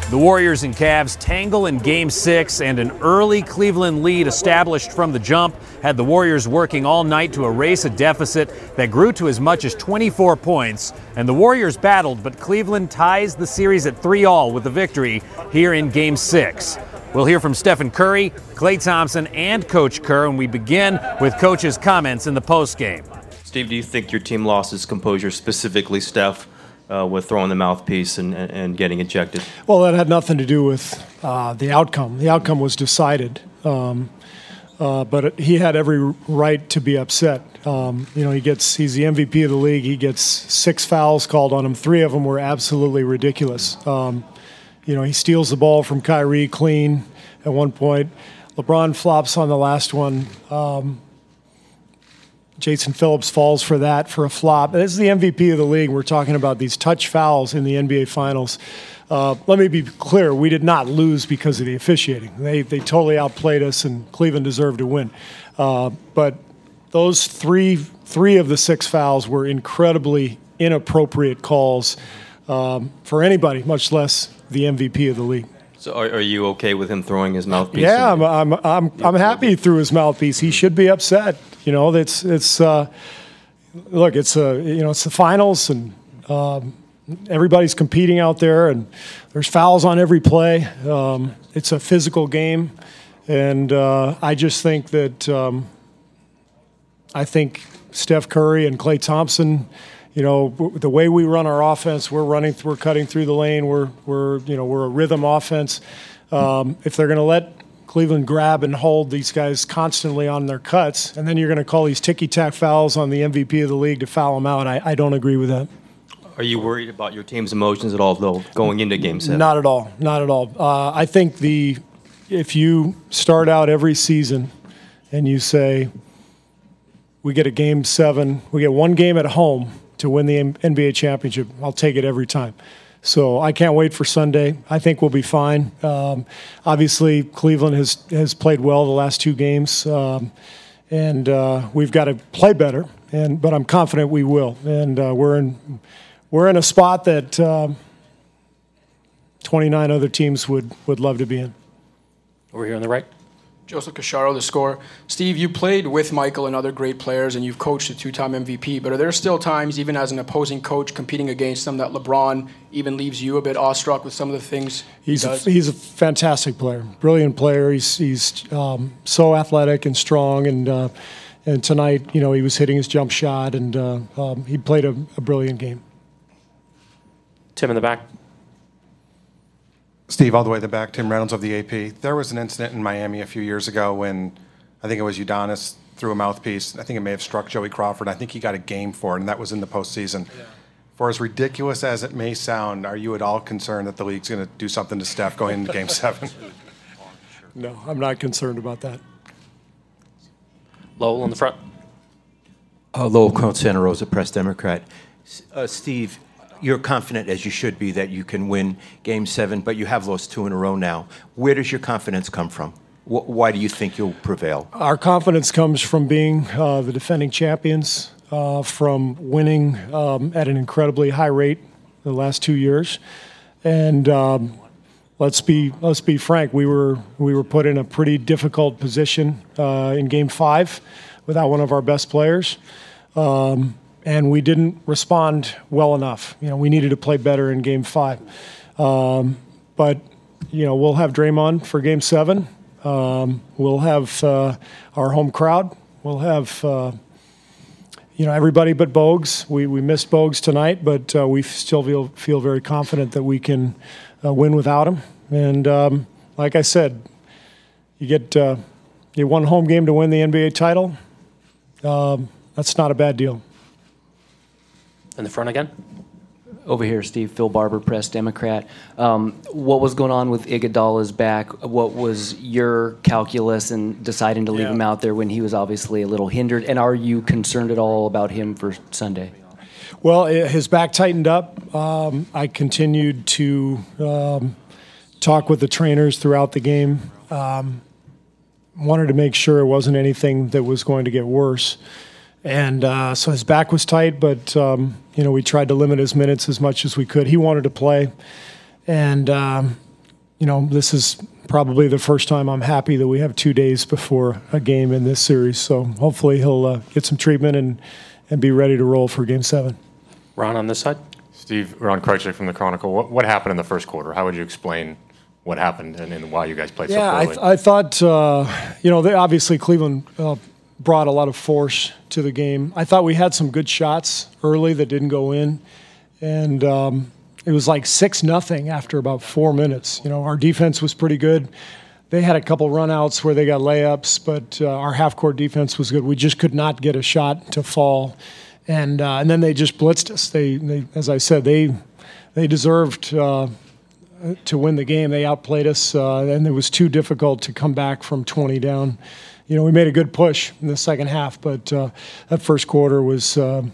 The Warriors and Cavs tangle in Game 6, and an early Cleveland lead established from the jump had the Warriors working all night to erase a deficit that grew to as much as 24 points. And the Warriors battled, but Cleveland ties the series at 3-3 with the victory here in Game 6. We'll hear from Stephen Curry, Klay Thompson, and Coach Kerr, and we begin with Coach's comments in the postgame. Steve, do you think your team lost its composure, specifically Steph, with throwing the mouthpiece and getting ejected? Well, that had nothing to do with the outcome. The outcome was decided, but he had every right to be upset. He's the MVP of the league. He gets 6 fouls called on him. 3 of them were absolutely ridiculous. He steals the ball from Kyrie clean at one point. LeBron flops on the last one. Jason Phillips falls for a flop. This is the MVP of the league. We're talking about these touch fouls in the NBA Finals. Let me be clear. We did not lose because of the officiating. They totally outplayed us, and Cleveland deserved to win. But those three of the 6 fouls were incredibly inappropriate calls for anybody, much less the MVP of the league. So are you okay with him throwing his mouthpiece? Yeah, I'm happy he threw his mouthpiece. He should be upset. It's the finals, and everybody's competing out there, and there's fouls on every play. It's a physical game, and I just think that I think Steph Curry and Klay Thompson, the way we run our offense, we're cutting through the lane. We're a rhythm offense. If they're going to let Cleveland grab and hold these guys constantly on their cuts, and then you're going to call these ticky-tack fouls on the MVP of the league to foul them out, I don't agree with that. Are you worried about your team's emotions at all, though, going into Game 7? Not at all. I think if you start out every season and you say, we get a Game 7, we get one game at home to win the NBA championship, I'll take it every time. So I can't wait for Sunday. I think we'll be fine. Obviously, Cleveland has played well the last 2 games, and we've got to play better. But I'm confident we will. And we're in a spot that 29 other teams would love to be in. Over here on the right. Joseph Casciaro, the scorer. Steve, you played with Michael and other great players, and you've coached a 2-time MVP, but are there still times, even as an opposing coach competing against them, that LeBron even leaves you a bit awestruck with some of the things he does? He's a fantastic player, brilliant player. He's so athletic and strong, and tonight, he was hitting his jump shot, and he played a brilliant game. Tim in the back. Steve, all the way to the back, Tim Reynolds of the AP. There was an incident in Miami a few years ago when I think it was Udonis threw a mouthpiece. I think it may have struck Joey Crawford. I think he got a game for it, and that was in the postseason. Yeah. For as ridiculous as it may sound, are you at all concerned that the league's going to do something to Steph going into Game 7? No, I'm not concerned about that. Lowell in the front. Lowell Cohn, Santa Rosa Press Democrat. Steve, you're confident, as you should be, that you can win Game 7, but you have lost 2 in a row now. Where does your confidence come from? Why do you think you'll prevail? Our confidence comes from being the defending champions, from winning at an incredibly high rate the last 2 years. And let's be frank, we were put in a pretty difficult position in Game 5 without one of our best players. And we didn't respond well enough. We needed to play better in Game 5. But we'll have Draymond for Game 7. We'll have our home crowd. We'll have everybody but Bogues. We missed Bogues tonight, but we still feel very confident that we can win without him. And like I said, you get one home game to win the NBA title. That's not a bad deal. In the front again. Over here, Steve. Phil Barber, Press Democrat. What was going on with Iguodala's back? What was your calculus in deciding to leave him out there when he was obviously a little hindered? And are you concerned at all about him for Sunday? Well, his back tightened up. I continued to talk with the trainers throughout the game. Wanted to make sure it wasn't anything that was going to get worse. And so his back was tight, but, we tried to limit his minutes as much as we could. He wanted to play. And, this is probably the first time I'm happy that we have 2 days before a game in this series. So hopefully he'll get some treatment and be ready to roll for Game 7. Ron on this side. Steve, Ron Krychek from the Chronicle. What happened in the first quarter? How would you explain what happened and why you guys played so poorly? I thought, they obviously Cleveland brought a lot of force to the game. I thought we had some good shots early that didn't go in. And it was like 6-0 after about 4 minutes. Our defense was pretty good. They had a couple runouts where they got layups, but our half-court defense was good. We just could not get a shot to fall. And then they just blitzed us. They as I said, they deserved to win the game. They outplayed us, and it was too difficult to come back from 20 down. We made a good push in the second half, but that first quarter was that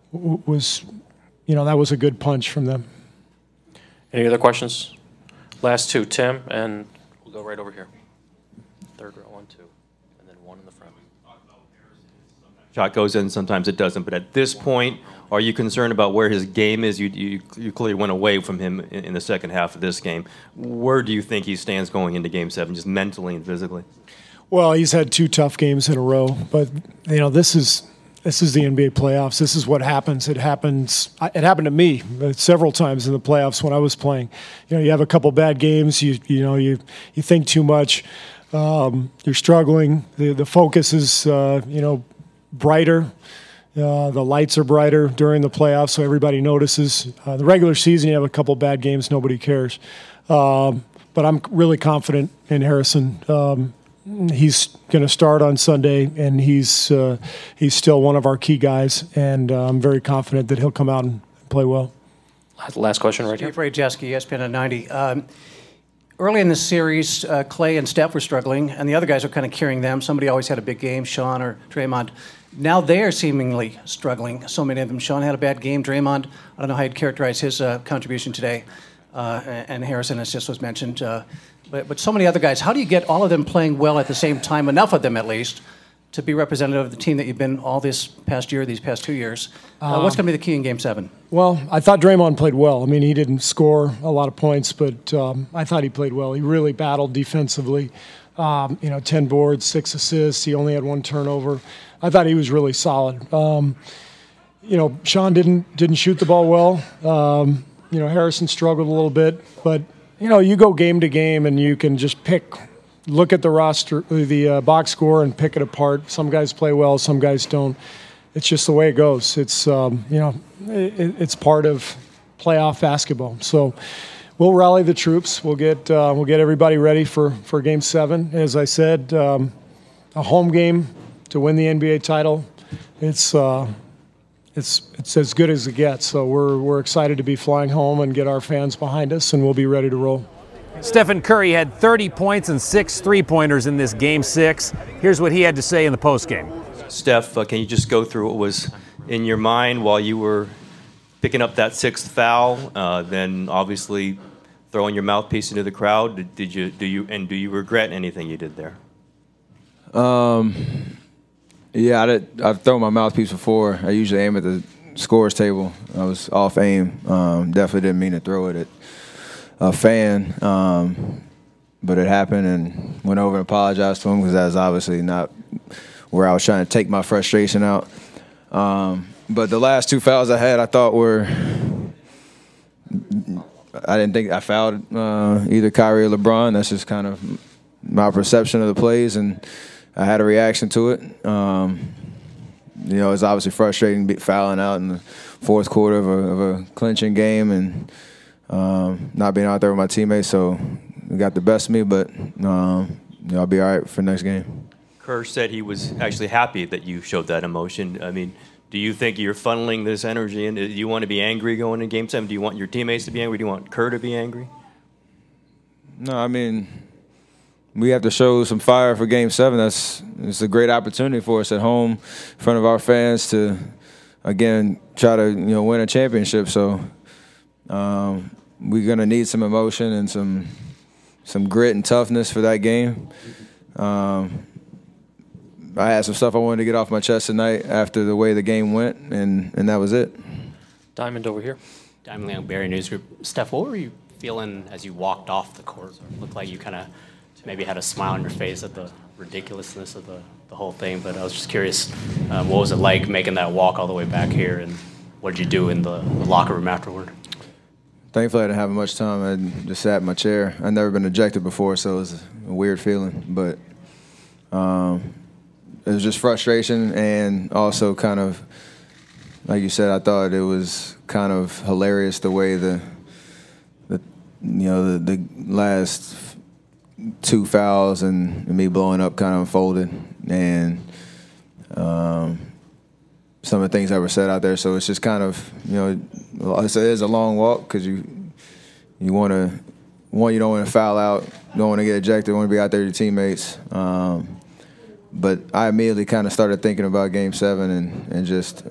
was a good punch from them. Any other questions? Last two, Tim, and we'll go right over here. Third row, 1, 2, and then one in the front. Shot goes in, sometimes it doesn't. But at this point, are you concerned about where his game is? You clearly went away from him in the second half of this game. Where do you think he stands going into Game 7, just mentally and physically? Well, he's had 2 tough games in a row, but this is the NBA playoffs. This is what happens. It happened to me several times in the playoffs when I was playing. You have a couple bad games. You think too much. You're struggling. The focus is brighter. The lights are brighter during the playoffs, so everybody notices. The regular season, you have a couple bad games. Nobody cares. But I'm really confident in Harrison. He's going to start on Sunday, and he's still one of our key guys, and I'm very confident that he'll come out and play well. Last question right here. Steve Rayjeski, ESPN at 90. Early in the series, Clay and Steph were struggling, and the other guys were kind of carrying them. Somebody always had a big game, Sean or Draymond. Now they are seemingly struggling, so many of them. Sean had a bad game. Draymond, I don't know how you'd characterize his contribution today. And Harrison, as just was mentioned. But so many other guys. How do you get all of them playing well at the same time, enough of them at least, to be representative of the team that you've been all this past year, these past 2 years? What's going to be the key in Game 7? Well, I thought Draymond played well. I mean, he didn't score a lot of points, but I thought he played well. He really battled defensively. 10 boards, 6 assists. He only had 1 turnover. I thought he was really solid. Sean didn't shoot the ball well. Harrison struggled a little bit, but you go game to game and you can just look at the roster, the box score, and pick it apart. Some guys play well, some guys don't. It's just the way it goes. It's it's part of playoff basketball. So we'll rally the troops. We'll get everybody ready for Game 7. As I said, a home game to win the NBA title. It's as good as it gets. So we're excited to be flying home and get our fans behind us, and we'll be ready to roll. Stephen Curry had 30 points and 6 three-pointers in this Game 6. Here's what he had to say in the postgame. Steph, can you just go through what was in your mind while you were picking up that 6th foul, then obviously throwing your mouthpiece into the crowd? Do you regret anything you did there? Yeah, I've thrown my mouthpiece before. I usually aim at the scorer's table. I was off aim. Definitely didn't mean to throw it at a fan, but it happened, and went over and apologized to him because that's obviously not where I was trying to take my frustration out. But the last 2 fouls I had, I thought I didn't think I fouled either Kyrie or LeBron. That's just kind of my perception of the plays, and I had a reaction to it. It's obviously frustrating fouling out in the fourth quarter of a clinching game and not being out there with my teammates. So it got the best of me, but I'll be all right for next game. Kerr said he was actually happy that you showed that emotion. I mean, do you think you're funneling this energy in? Do you want to be angry going into Game 7? Do you want your teammates to be angry? Do you want Kerr to be angry? No, I mean, we have to show some fire for Game 7. It's a great opportunity for us at home in front of our fans to, again, try to win a championship. So we're gonna need some emotion and some grit and toughness for that game. I had some stuff I wanted to get off my chest tonight after the way the game went, and that was it. Diamond over here. Diamond Leon, Barry News Group. Steph, what were you feeling as you walked off the court? It looked like you kind of maybe had a smile on your face at the ridiculousness of the whole thing, but I was just curious, what was it like making that walk all the way back here, and what did you do in the locker room afterward? Thankfully, I didn't have much time. I just sat in my chair. I'd never been ejected before, so it was a weird feeling. But it was just frustration, and also kind of, like you said, I thought it was kind of hilarious the way the last two fouls and me blowing up kind of unfolded, and some of the things that were said out there. So it's just kind of, it is a long walk because you want to, you don't want to foul out, don't want to get ejected, want to be out there with your teammates. But I immediately kind of started thinking about Game 7 and just,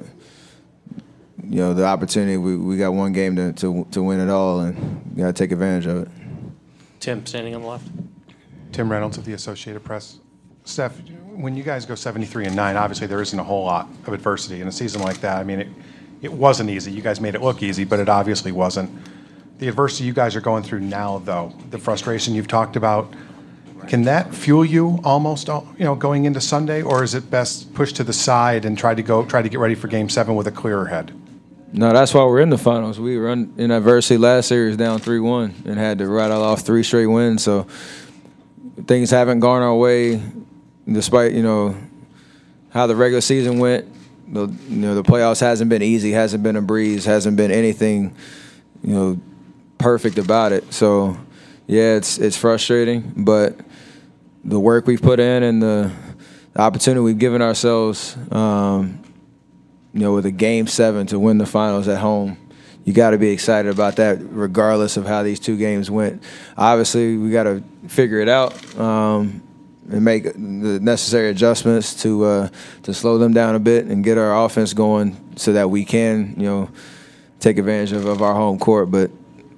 the opportunity. We got one game to win it all, and we got to take advantage of it. Tim, standing on the left. Tim Reynolds of the Associated Press. Steph, when you guys go 73-9, obviously there isn't a whole lot of adversity in a season like that. I mean, it wasn't easy. You guys made it look easy, but it obviously wasn't. The adversity you guys are going through now, though, the frustration you've talked about, can that fuel you almost, going into Sunday, or is it best pushed to the side and try to get ready for Game 7 with a clearer head? No, that's why we're in the finals. We were in adversity last series down 3-1 and had to rattle off 3 straight wins. So things haven't gone our way, despite how the regular season went. The playoffs hasn't been easy, hasn't been a breeze, hasn't been anything perfect about it. So yeah, it's frustrating, but the work we've put in and the opportunity we've given ourselves, with a Game 7 to win the finals at home, you got to be excited about that regardless of how these 2 games went. Obviously, we got to figure it out and make the necessary adjustments to slow them down a bit and get our offense going so that we can, take advantage of our home court. But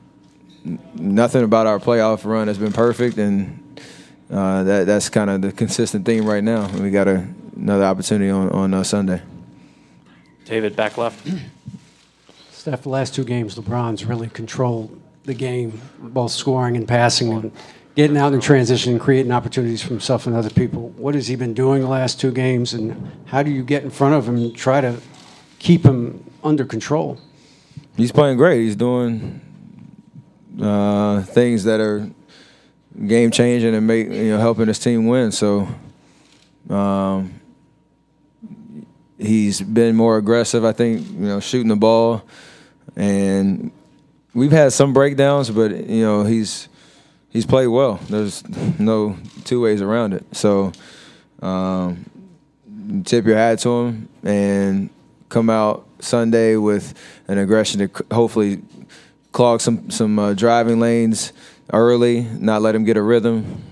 nothing about our playoff run has been perfect, and that's kind of the consistent theme right now. We got another opportunity on Sunday. David, back left. Steph, the last 2 games, LeBron's really controlled the game, both scoring and passing, and getting out in transition and creating opportunities for himself and other people. What has he been doing the last 2 games, and how do you get in front of him and try to keep him under control? He's playing great. He's doing things that are game-changing and helping his team win. So he's been more aggressive, I think, shooting the ball. And we've had some breakdowns, but, he's played well. There's no 2 ways around it. So tip your hat to him and come out Sunday with an aggression to hopefully clog some driving lanes early, not let him get a rhythm.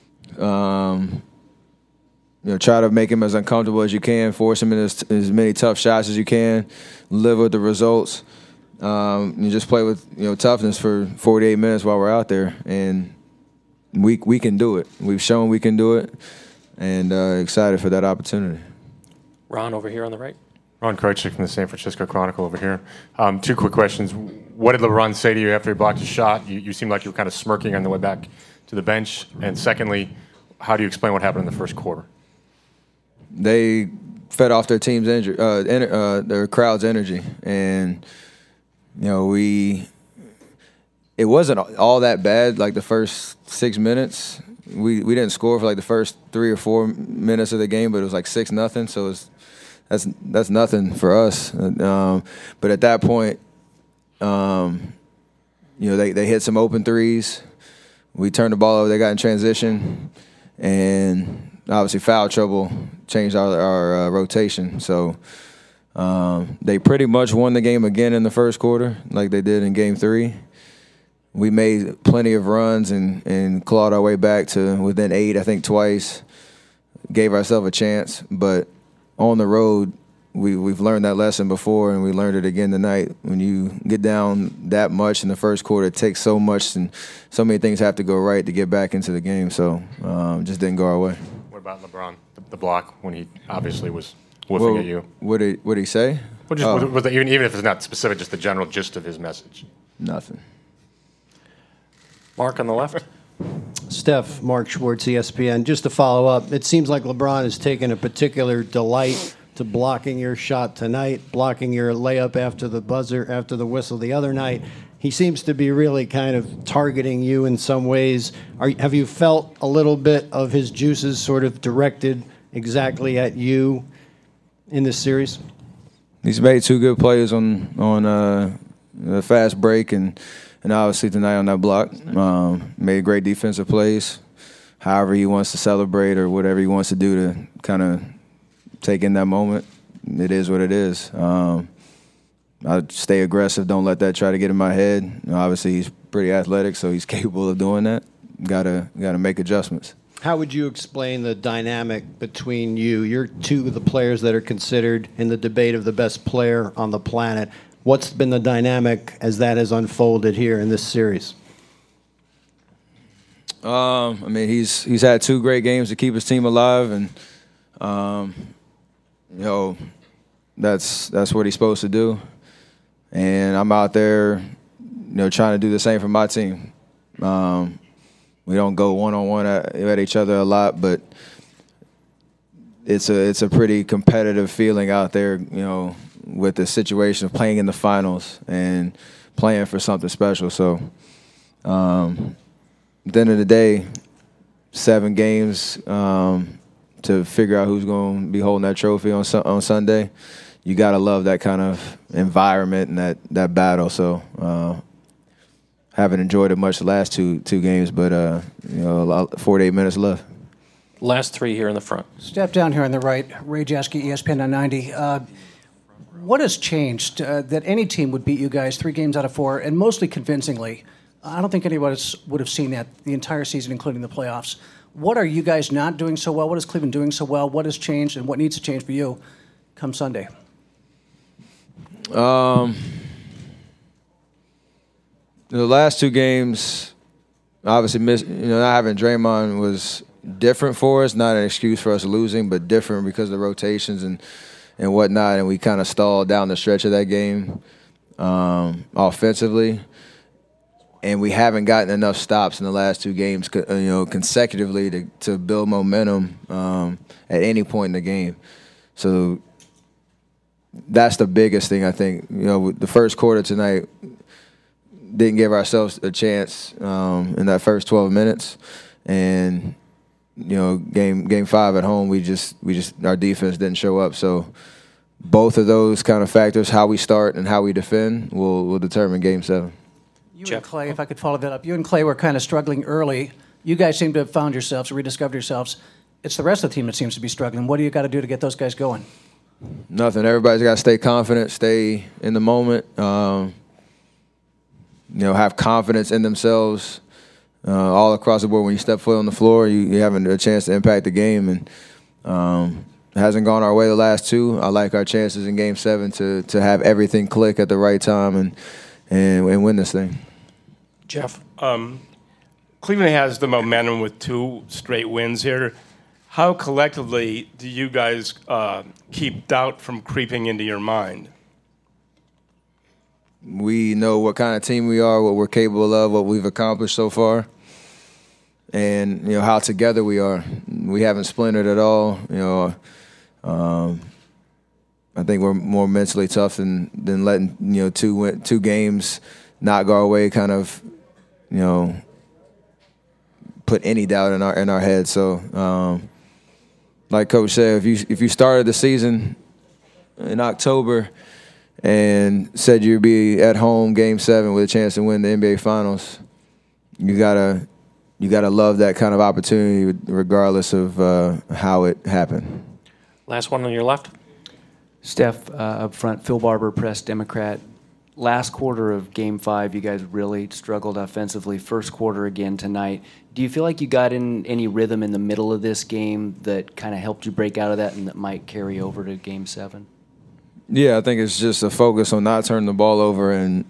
Try to make him as uncomfortable as you can, force him into as many tough shots as you can, live with the results. You just play with toughness for 48 minutes while we're out there, and we can do it. We've shown we can do it, and excited for that opportunity. Ron, over here on the right. Ron Krejcik from the San Francisco Chronicle over here. 2 quick questions. What did LeBron say to you after he blocked his shot? You seemed like you were kind of smirking on the way back to the bench. And secondly, how do you explain what happened in the first quarter? They fed off their team's their crowd's energy, and it wasn't all that bad. Like the first 6 minutes, we didn't score for like the first 3 or 4 minutes of the game, but it was like 6-0. So that's nothing for us. But at that point, they hit some open threes. We turned the ball over. They got in transition, and obviously foul trouble changed our rotation. So they pretty much won the game again in the first quarter, like they did in Game 3. We made plenty of runs and clawed our way back to within 8, I think twice. Gave ourselves a chance, but on the road, we've learned that lesson before, and we learned it again tonight. When you get down that much in the first quarter, it takes so much, and so many things have to go right to get back into the game. So just didn't go our way. What about LeBron, the block, when he obviously was woofing at you? What did he say? Well, even if it's not specific, just the general gist of his message. Nothing. Mark on the left. Steph, Mark Schwartz, ESPN. Just to follow up, it seems like LeBron has taken a particular delight to blocking your shot tonight, blocking your layup after the buzzer, after the whistle the other night. He seems to be really kind of targeting you in some ways. Have you felt a little bit of his juices sort of directed exactly at you in this series? He's made 2 good plays on the fast break and obviously tonight on that block. Made great defensive plays. However he wants to celebrate or whatever he wants to do to kind of take in that moment, it is what it is. I stay aggressive. Don't let that try to get in my head. Obviously, he's pretty athletic, so he's capable of doing that. Gotta make adjustments. How would you explain the dynamic between you? You're 2 of the players that are considered in the debate of the best player on the planet. What's been the dynamic as that has unfolded here in this series? I mean, he's had 2 great games to keep his team alive, and you know, that's what he's supposed to do. And I'm out there, you know, trying to do the same for my team. We don't go one-on-one at each other a lot, but it's a pretty competitive feeling out there, you know, with the situation of playing in the finals and playing for something special. So at the end of the day, 7 games to figure out who's going to be holding that trophy on Sunday. You got to love that kind of environment and that battle. So haven't enjoyed it much the last two games, but you know, 48 minutes left. Last 3 here in the front. Step down here on the right. Ray Jaski, ESPN 990. What has changed that any team would beat you guys 3 games out of 4, and mostly convincingly? I don't think anybody would have seen that the entire season, including the playoffs. What are you guys not doing so well? What is Cleveland doing so well? What has changed, and what needs to change for you come Sunday? The last 2 games, obviously, not having Draymond was different for us. Not an excuse for us losing, but different because of the rotations and whatnot. And we kind of stalled down the stretch of that game offensively. And we haven't gotten enough stops in the last 2 games, consecutively to build momentum at any point in the game. So that's the biggest thing, I think. You know, the first quarter tonight, didn't give ourselves a chance in that first 12 minutes, and you know, game 5 at home, we just our defense didn't show up. So both of those kind of factors, how we start and how we defend, will determine Game 7. You and Clay, if I could follow that up, you and Clay were kind of struggling early. You guys seem to have found yourselves, rediscovered yourselves. It's the rest of the team that seems to be struggling. What do you got to do to get those guys going? Nothing. Everybody's got to stay confident, stay in the moment. Have confidence in themselves all across the board. When you step foot on the floor, you having a chance to impact the game, and it hasn't gone our way the last 2. I like our chances in Game 7 to have everything click at the right time and win this thing. Jeff, Cleveland has the momentum with 2 straight wins here. How collectively do you guys keep doubt from creeping into your mind? We know what kind of team we are, what we're capable of, what we've accomplished so far, and how together we are. We haven't splintered at all. I think we're more mentally tough than letting 2 games not go our way. Kind of put any doubt in our heads. So, like Coach said, if you started the season in October and said you'd be at home Game 7 with a chance to win the NBA Finals, you gotta love that kind of opportunity regardless of how it happened. Last one on your left. Steph, up front, Phil Barber, Press Democrat. Last quarter of Game 5, you guys really struggled offensively. First quarter again tonight. Do you feel like you got in any rhythm in the middle of this game that kind of helped you break out of that and that might carry over to Game 7? Yeah, I think it's just a focus on not turning the ball over and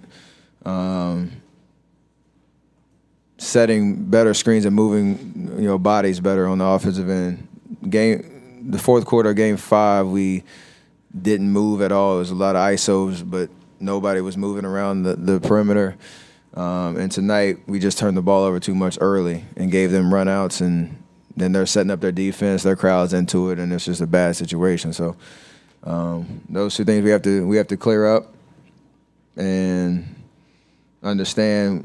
setting better screens and moving bodies better on the offensive end. The fourth quarter of Game 5, we didn't move at all. It was a lot of ISOs, but nobody was moving around the perimeter. And tonight, we just turned the ball over too much early and gave them runouts, and then they're setting up their defense, their crowd's into it, and it's just a bad situation. So those two things we have to clear up and understand,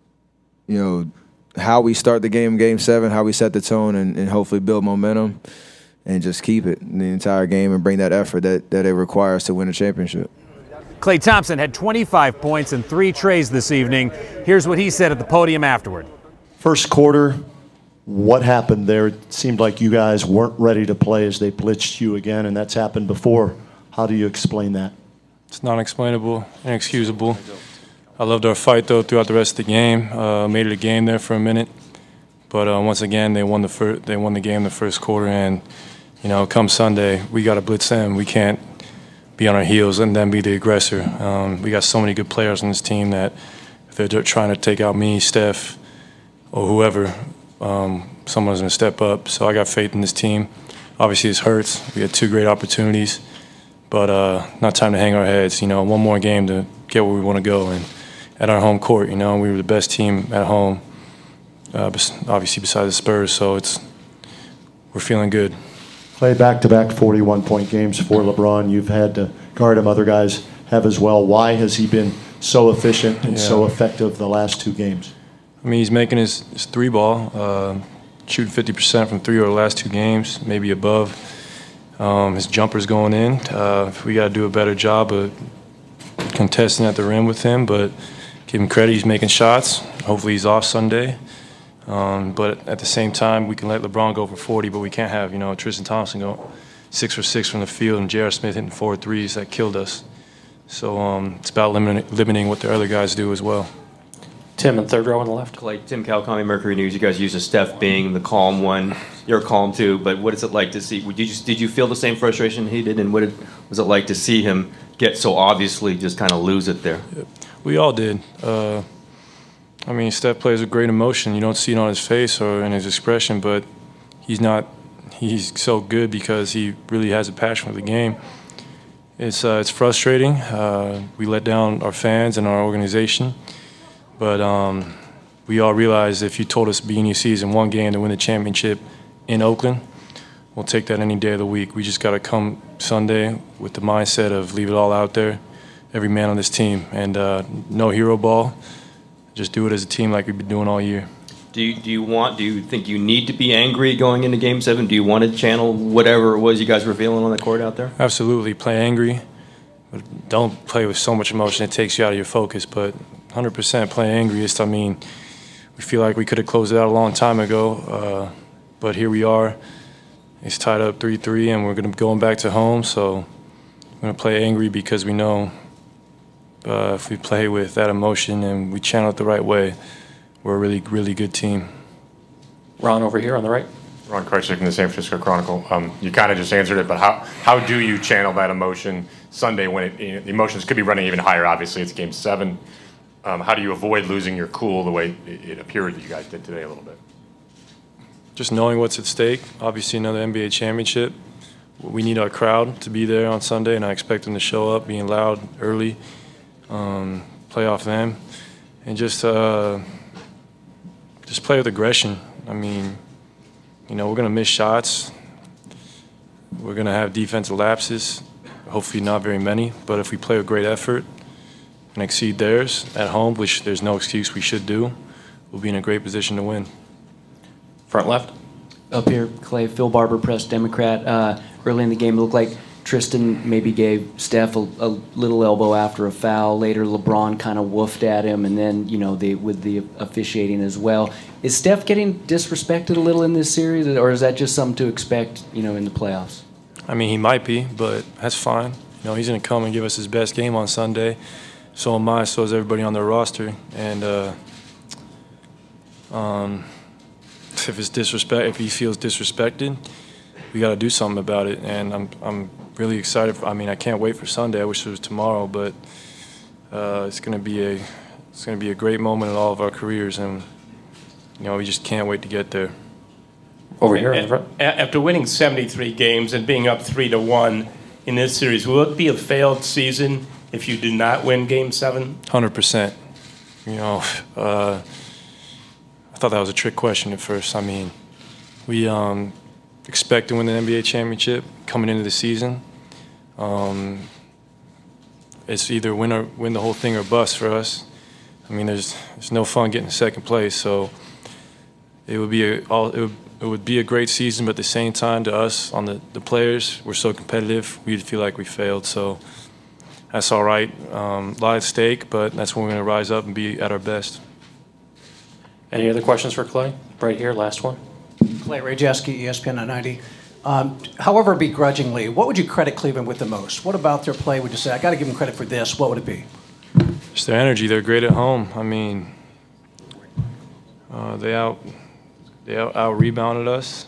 how we start the game 7, how we set the tone, and hopefully build momentum and just keep it the entire game and bring that effort that it requires to win a championship. Klay Thompson had 25 points and 3 trays this evening. Here's what he said at the podium afterward. First quarter, what happened there? It seemed like you guys weren't ready to play as they blitzed you again, and that's happened before. How do you explain that? It's non-explainable, inexcusable. I loved our fight, though, throughout the rest of the game. Made it a game there for a minute. But once again, they won the game the first quarter, and, come Sunday, we got to blitz them. We can't be on our heels and then be the aggressor. We got so many good players on this team that if they're trying to take out me, Steph, or whoever, someone's going to step up. So I got faith in this team. Obviously, this hurts. We had 2 great opportunities, but not time to hang our heads. One more game to get where we want to go, and at our home court. We were the best team at home, obviously besides the Spurs. So we're feeling good. Play back-to-back 41-point games for LeBron. You've had to guard him. Other guys have as well. Why has he been so efficient and so effective the last 2 games? I mean, he's making his 3-ball, shooting 50% from 3 over the last 2 games, maybe above. His jumper's going in. We got to do a better job of contesting at the rim with him, but give him credit. He's making shots. Hopefully he's off Sunday. But at the same time, we can let LeBron go for 40, but we can't have, Tristan Thompson go 6 for 6 from the field and J.R. Smith hitting 4 threes. That killed us. So it's about limiting what the other guys do as well. Tim in third row on the left. Like Tim Kawakami, Mercury News, you guys use Steph being the calm one. You're calm too, but what is it like to see? Did you feel the same frustration he did, and what was it like to see him get so obviously just kind of lose it there? We all did. Steph plays with great emotion. You don't see it on his face or in his expression, but he's so good because he really has a passion for the game. It's frustrating. We let down our fans and our organization, but we all realize if you told us beginning of season 1 game to win the championship in Oakland, we'll take that any day of the week. We just got to come Sunday with the mindset of leave it all out there, every man on this team, and no hero ball. Just do it as a team like we've been doing all year. Do you think you need to be angry going into Game 7? Do you want to channel whatever it was you guys were feeling on the court out there? Absolutely. Play angry. But don't play with so much emotion it takes you out of your focus. But 100% play angry. We feel like we could have closed it out a long time ago. But here we are. It's tied up 3-3, and we're going to be going back to home. So we're going to play angry because we know if we play with that emotion and we channel it the right way, we're a really, really good team. Ron over here on the right. Ron Krychek in the San Francisco Chronicle. You kind of just answered it, but how do you channel that emotion Sunday when the emotions could be running even higher? Obviously, it's Game 7. How do you avoid losing your cool the way it appeared that you guys did today a little bit? Just knowing what's at stake. Obviously, another NBA championship. We need our crowd to be there on Sunday, and I expect them to show up, being loud early. Play off them, and just play with aggression. We're going to miss shots. We're going to have defensive lapses, hopefully not very many, but if we play with great effort and exceed theirs at home, which there's no excuse we should do, we'll be in a great position to win. Front left. Up here, Clay, Phil Barber, Press Democrat. Early in the game, it looked like Tristan maybe gave Steph a little elbow after a foul. Later, LeBron kind of woofed at him, and then, with the officiating as well. Is Steph getting disrespected a little in this series, or is that just something to expect, in the playoffs? He might be, but that's fine. He's going to come and give us his best game on Sunday. So am I, so is everybody on their roster. And if he feels disrespected, we got to do something about it. And I'm really excited. I can't wait for Sunday. I wish it was tomorrow, but it's going to be a great moment in all of our careers, and we just can't wait to get there. Over here in front. After winning 73 games and being up 3-1 in this series, will it be a failed season if you do not win Game 7? 100%. I thought that was a trick question at first. I mean, we expect to win the NBA championship coming into the season. It's either win the whole thing or bust for us. I mean, there's no fun getting second place, so it would be a great season, but at the same time, to us, on the players, we're so competitive, we'd feel like we failed. So that's all right. A lot at stake, but that's when we're going to rise up and be at our best. Any other questions for Clay? Right here, last one. Clay Rajeski, ESPN 990. However begrudgingly, what would you credit Cleveland with the most? What about their play would you say, I got to give them credit for this? What would it be? Just their energy. They're great at home. I mean, they out rebounded us.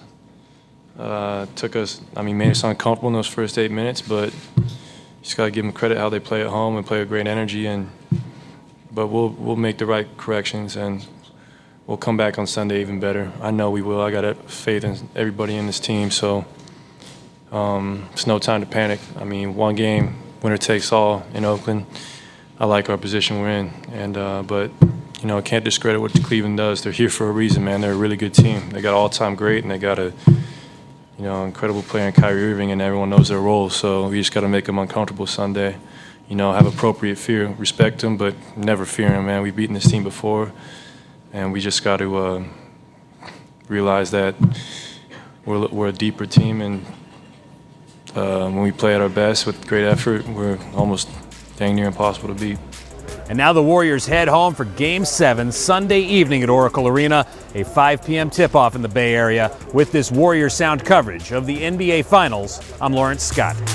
Made us uncomfortable in those first 8 minutes, but just got to give them credit how they play at home and play with great energy. But we'll make the right corrections and we'll come back on Sunday even better. I know we will. I got faith in everybody in this team, so it's no time to panic. I mean, one game, winner takes all in Oakland. I like our position we're in, but I can't discredit what Cleveland does. They're here for a reason, man. They're a really good team. They got all-time great, and they got a incredible player in Kyrie Irving, and everyone knows their role. So we just got to make them uncomfortable Sunday. Have appropriate fear, respect them, but never fear them, man. We've beaten this team before. And we just got to realize that we're a deeper team, and when we play at our best with great effort, we're almost dang near impossible to beat. And now the Warriors head home for Game 7 Sunday evening at Oracle Arena, a 5 p.m. tip-off in the Bay Area. With this Warrior Sound coverage of the NBA Finals, I'm Lawrence Scott.